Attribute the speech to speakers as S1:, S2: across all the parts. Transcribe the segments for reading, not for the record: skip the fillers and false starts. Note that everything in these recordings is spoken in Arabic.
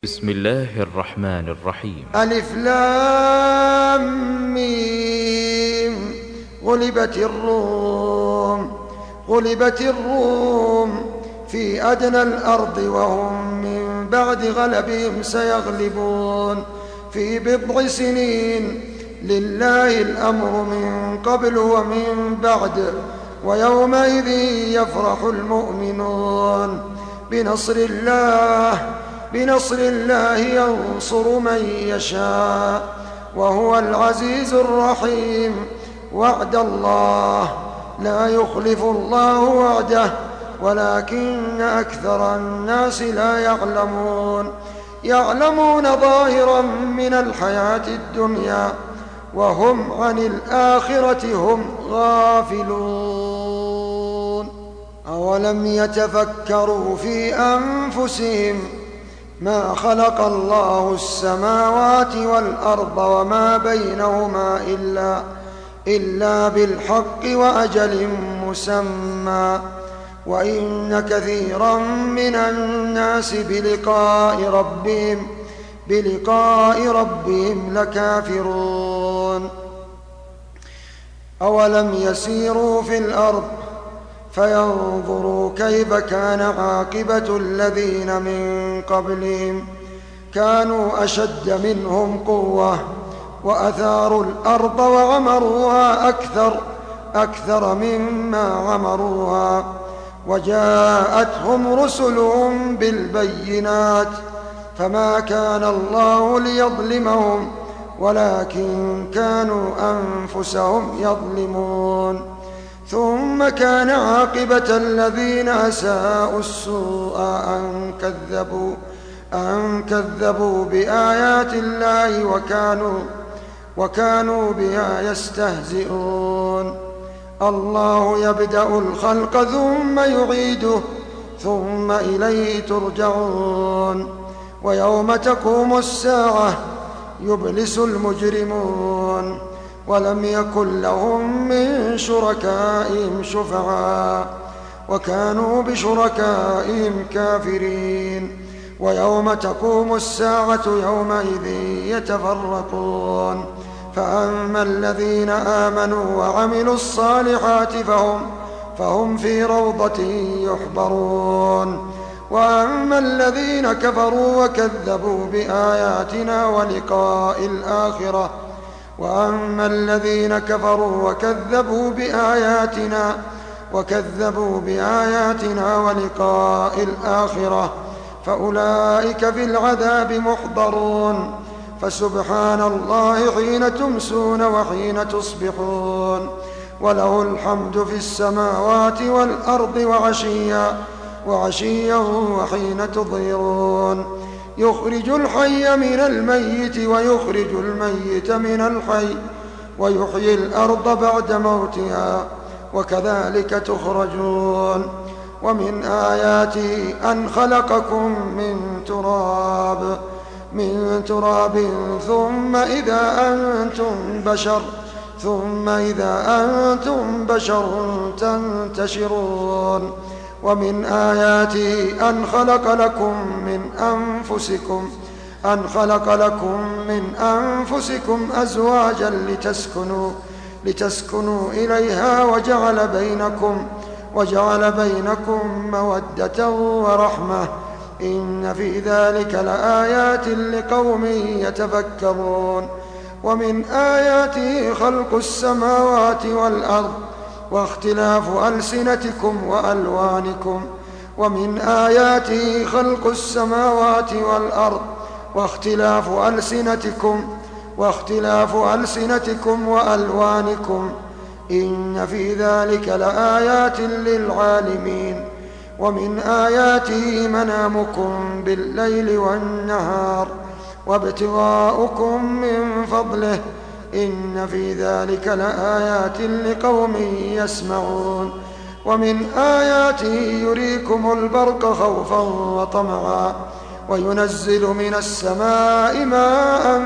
S1: بسم الله الرحمن الرحيم.
S2: ألف لام ميم. غلبت الروم في أدنى الأرض وهم من بعد غلبهم سيغلبون في بضع سنين. لله الأمر من قبل ومن بعد، ويومئذ يفرح المؤمنون بنصر الله ينصر من يشاء وهو العزيز الرحيم. وعد الله لا يخلف الله وعده ولكن أكثر الناس لا يعلمون ظاهرا من الحياة الدنيا وهم عن الآخرة هم غافلون. أولم يتفكروا في أنفسهم ما خلق الله السماوات والأرض وما بينهما إلا بالحق وأجل مسمى، وإن كثيرا من الناس بلقاء ربهم لكافرون. أولم يسيروا في الأرض فينظروا كيف كان عاقبة الذين من قبلهم، كانوا أشد منهم قوة وأثاروا الأرض وعمروها أكثر مما عمروها، وجاءتهم رسلهم بالبينات فما كان الله ليظلمهم ولكن كانوا أنفسهم يظلمون. ثم كان عاقبة الذين أساءوا السوء أن كذبوا بآيات الله وكانوا بها يستهزئون. الله يبدأ الخلق ثم يعيده ثم إليه ترجعون. ويوم تقوم الساعة يبلس المجرمون ولم يكن لهم من شركائهم شفعاء وكانوا بشركائهم كافرين. ويوم تقوم الساعة يومئذ يتفرقون، فأما الذين آمنوا وعملوا الصالحات فهم في روضة يحبرون، وأما الذين كفروا وكذبوا بآياتنا ولقاء الآخرة فأولئك في العذاب محضرون. فسبحان الله حين تمسون وحين تصبحون، وله الحمد في السماوات والأرض وعشيا وحين تظهرون. يخرج الحي من الميت ويخرج الميت من الحي ويحيي الأرض بعد موتها وكذلك تخرجون. ومن آياته أن خلقكم من تراب ثم إذا أنتم بشر تنتشرون. ومن آياته أن خلق لكم من أنفسكم أزواجا لتسكنوا إليها وجعل بينكم مودة ورحمة، إن في ذلك لآيات لقوم يتفكرون. ومن آياته خلق السماوات والأرض واختلاف ألسنتكم وألوانكم. ومن آياته خلق السماوات والأرض واختلاف ألسنتكم وألوانكم، إن في ذلك لآيات للعالمين. ومن آياته منامكم بالليل والنهار وابتغاؤكم من فضله، إن في ذلك لآيات لقوم يسمعون. ومن آياته يريكم البرق خوفا وطمعا وينزل من السماء ماء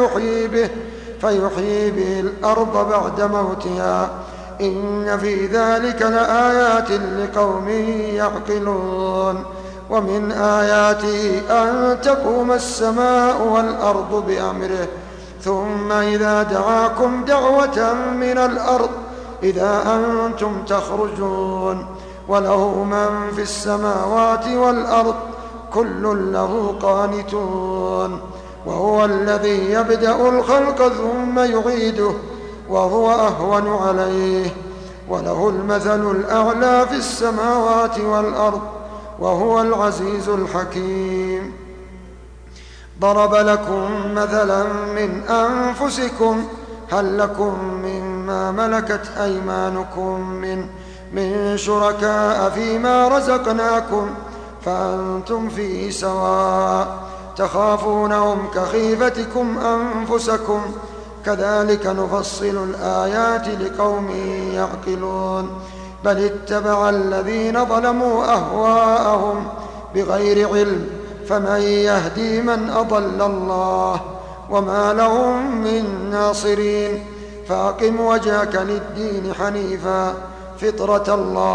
S2: فيحيي به الأرض بعد موتها، إن في ذلك لآيات لقوم يعقلون. ومن آياته أن تقوم السماء والأرض بأمره ثم إذا دعاكم دعوة من الأرض إذا أنتم تخرجون وله من في السماوات والأرض كل له قانتون وهو الذي يبدأ الخلق ثم يعيده وهو أهون عليه وله المثل الأعلى في السماوات والأرض وهو العزيز الحكيم. ضرب لكم مثلا من أنفسكم هل لكم مما ملكت أيمانكم من شركاء فيما رزقناكم فأنتم فيه سواء تخافونهم كخيفتكم أنفسكم كذلك نفصل الآيات لقوم يعقلون بل اتبع الذين ظلموا أهواءهم بغير علم فمن يهدي من أضل الله وما لهم من ناصرين فأقم وجهك للدين حنيفا فطرة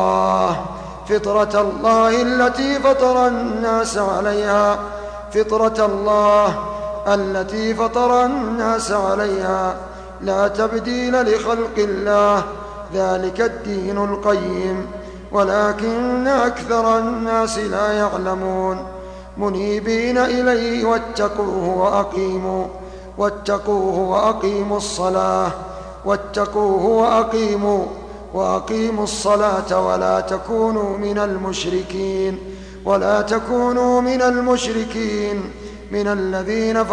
S2: الله التي فطر الناس عليها لا تبديل لخلق الله ذلك الدين القيم ولكن أكثر الناس لا يعلمون منيبين إليه وأقيموا الصلاة ولا تكونوا من المشركين من الذين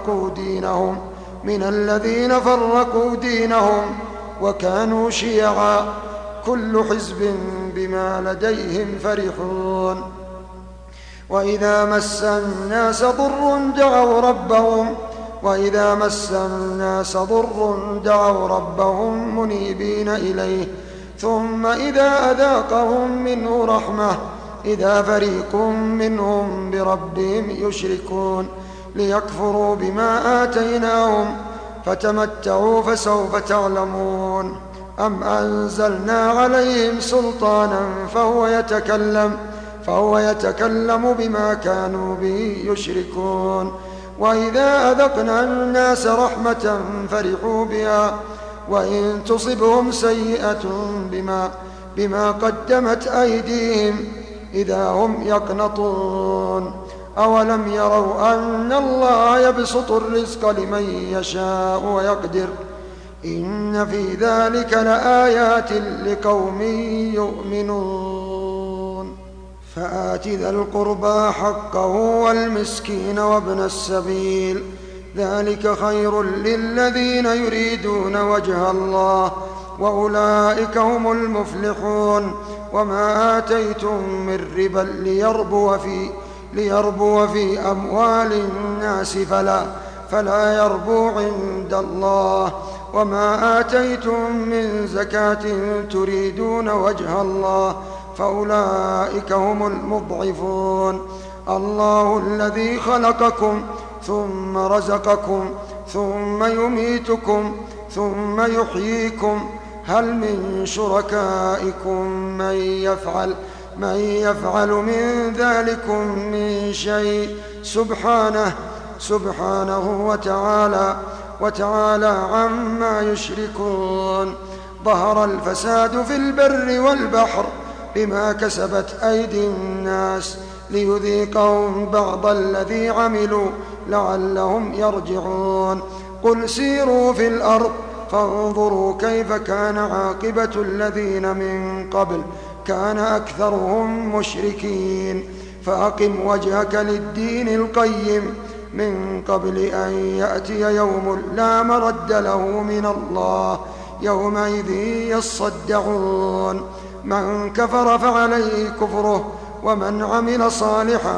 S2: فرقوا دينهم وكانوا شيعا كل حزب بما لديهم فرحون وإذا مس الناس ضر دعوا ربهم منيبين إليه ثم إذا أذاقهم منه رحمة إذا فريق منهم بربهم يشركون ليكفروا بما آتيناهم فتمتعوا فسوف تعلمون أم أنزلنا عليهم سلطانا فهو يتكلم بما كانوا به يشركون وإذا أذقنا الناس رحمة فرحوا بها وإن تصبهم سيئة بما قدمت أيديهم إذا هم يقنطون أولم يروا أن الله يبسط الرزق لمن يشاء ويقدر إن في ذلك لآيات لقوم يؤمنون فآت ذا القربى حقه والمسكين وابن السبيل ذلك خير للذين يريدون وجه الله وأولئك هم المفلحون وما آتيتم من ربا ليربو في أموال الناس فلا يربو عند الله وما آتيتم من زكاة تريدون وجه الله فأولئك هم المضعفون الله الذي خلقكم ثم رزقكم ثم يميتكم ثم يحييكم هل من شركائكم من يفعل من ذلكم من شيء سبحانه وتعالى عما يشركون ظهر الفساد في البر والبحر بما كسبت أيدي الناس ليذيقهم بعض الذي عملوا لعلهم يرجعون قل سيروا في الأرض فانظروا كيف كان عاقبة الذين من قبل كان أكثرهم مشركين فأقم وجهك للدين القيم من قبل أن يأتي يوم لا مرد له من الله يومئذ يصدعون من كفر فعليه كفره ومن عمل صالحا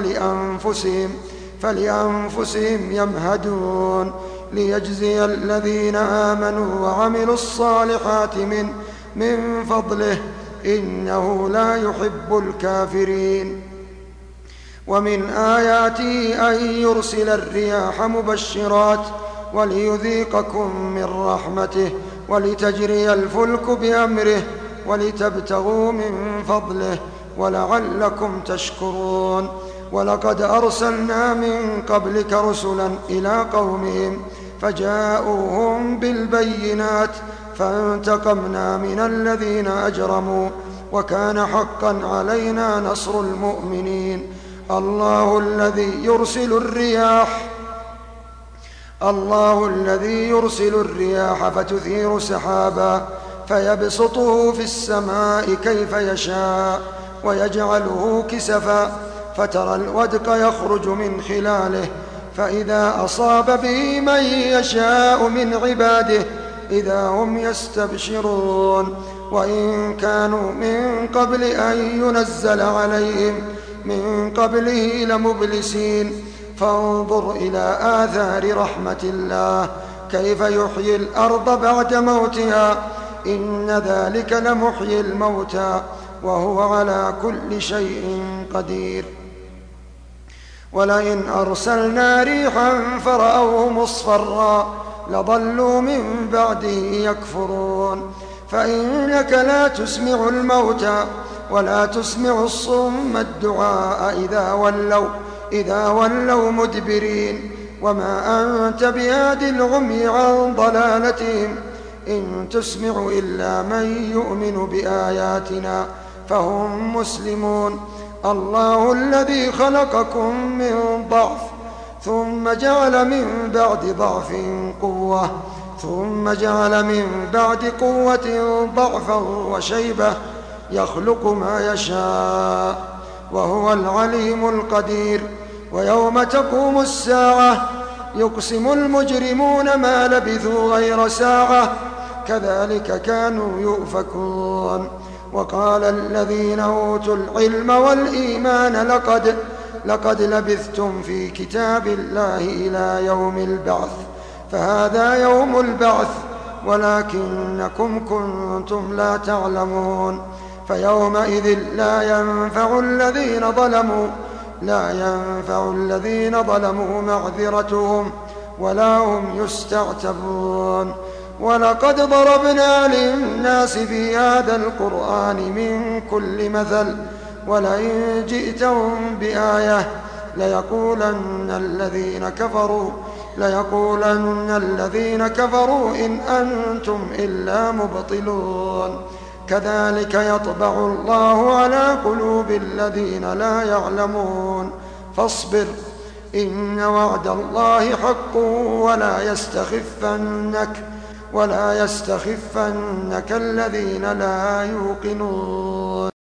S2: فلأنفسهم يمهدون ليجزي الذين آمنوا وعملوا الصالحات من فضله إنه لا يحب الكافرين ومن آياته أن يرسل الرياح مبشرات وليذيقكم من رحمته ولتجري الفلك بأمره ولتبتغوا من فضله ولعلكم تشكرون. ولقد أرسلنا من قبلك رسلا إلى قومهم فجاءوهم بالبينات فانتقمنا من الذين أجرموا وكان حقا علينا نصر المؤمنين. الله الذي يرسل الرياح فتثير سحابا فيبسطه في السماء كيف يشاء ويجعله كسفا فترى الودق يخرج من خلاله فإذا أصاب به من يشاء من عباده إذا هم يستبشرون. وإن كانوا من قبل أن ينزل عليهم من قبله لمبلسين. فانظر إلى آثار رحمة الله كيف يحيي الأرض بعد موتها إن ذلك لمحيي الموتى وهو على كل شيء قدير. ولئن أرسلنا ريحا فرأوه مصفرا لظلوا من بعده يكفرون. فإنك لا تسمع الموتى ولا تسمع الصم الدعاء إذا ولوا مدبرين. وما أنت بهاد العمي عن ضلالتهم إن تسمع إلا من يؤمن بآياتنا فهم مسلمون. الله الذي خلقكم من ضعف ثم جعل من بعد ضعف قوة ثم جعل من بعد قوة ضعفا وشيبة يخلق ما يشاء وهو العليم القدير. ويوم تقوم الساعة يقسم المجرمون ما لبثوا غير ساعة كذلك كانوا يؤفكون. وقال الذين أوتوا العلم والإيمان لقد لبثتم في كتاب الله إلى يوم البعث فهذا يوم البعث ولكنكم كنتم لا تعلمون. فيومئذ لا ينفع الذين ظلموا معذرتهم ولا هم يستعتبون. ولقد ضربنا للناس في هذا القرآن من كل مثل ولئن جئتهم بآية ليقولن الذين كفروا إن أنتم إلا مبطلون. كذلك يطبع الله على قلوب الذين لا يعلمون. فاصبر إن وعد الله حق ولا يستخفنك الذين لا يوقنون.